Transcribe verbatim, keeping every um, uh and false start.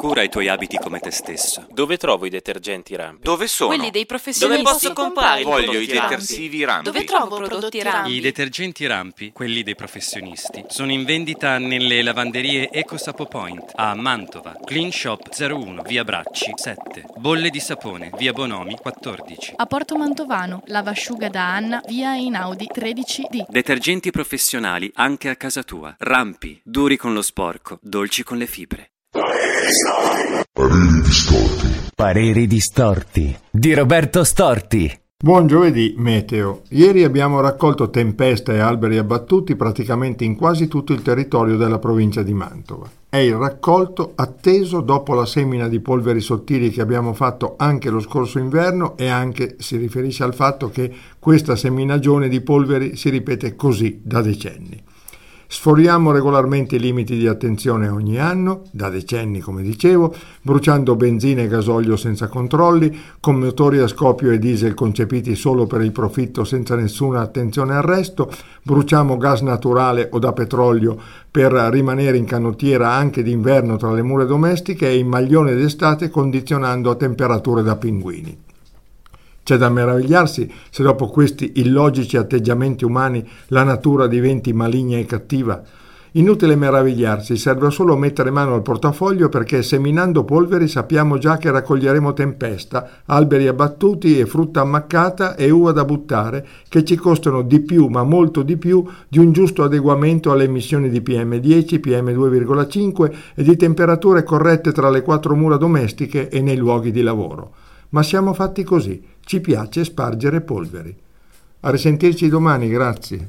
cura ai tuoi abiti come te stesso. Dove trovo i detergenti Rampi? Dove sono? Quelli dei professionisti. Dove posso comprare i Voglio prodotti i detersivi Rampi. Dove trovo prodotti Rampi? I detergenti Rampi, quelli dei professionisti, sono in vendita nelle lavanderie EcoSapo Point a Mantova, Clean Shop zero uno, via Bracci sette, Bolle di Sapone, via Bonomi quattordici. A Porto Mantovano, lavasciuga da Anna, via Einaudi tredici D. Detergenti professionali anche a casa tua. Rampi, duri con lo sporco, dolci con le fibre. Pareri distorti. Pareri distorti di Roberto Storti. Buon giovedì, meteo. Ieri abbiamo raccolto tempesta e alberi abbattuti praticamente in quasi tutto il territorio della provincia di Mantova. È il raccolto atteso dopo la semina di polveri sottili che abbiamo fatto anche lo scorso inverno, e anche si riferisce al fatto che questa seminagione di polveri si ripete così da decenni. Sforiamo regolarmente i limiti di attenzione ogni anno, da decenni come dicevo, bruciando benzina e gasolio senza controlli, con motori a scoppio e diesel concepiti solo per il profitto senza nessuna attenzione al resto, bruciamo gas naturale o da petrolio per rimanere in canottiera anche d'inverno tra le mura domestiche e in maglione d'estate condizionando a temperature da pinguini. C'è da meravigliarsi se dopo questi illogici atteggiamenti umani la natura diventi maligna e cattiva. Inutile meravigliarsi, serve solo mettere mano al portafoglio, perché seminando polveri sappiamo già che raccoglieremo tempesta, alberi abbattuti e frutta ammaccata e uva da buttare, che ci costano di più, ma molto di più, di un giusto adeguamento alle emissioni di P M dieci, P M due virgola cinque e di temperature corrette tra le quattro mura domestiche e nei luoghi di lavoro. Ma siamo fatti così, ci piace spargere polveri. A risentirci domani, grazie.